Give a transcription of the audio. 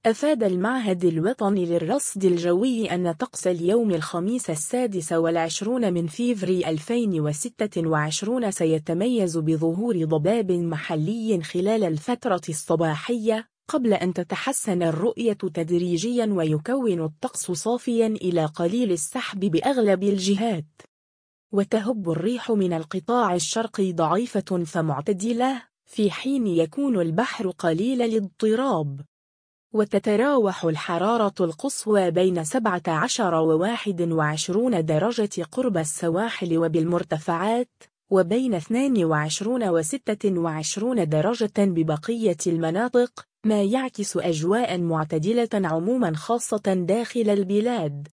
أفاد المعهد الوطني للرصد الجوي أن طقس اليوم الخميس 26 من فيفري 2026 سيتميز بظهور ضباب محلي خلال الفترة الصباحية، قبل أن تتحسن الرؤية تدريجيا ويكون الطقس صافيا إلى قليل السحب بأغلب الجهات. وتهب الريح من القطاع الشرقي ضعيفة فمعتدلة، في حين يكون البحر قليل الاضطراب. وتتراوح الحرارة القصوى بين 17 و21 درجة قرب السواحل وبالمرتفعات، وبين 22 و26 درجة ببقية المناطق، ما يعكس أجواء معتدلة عموما خاصة داخل البلاد.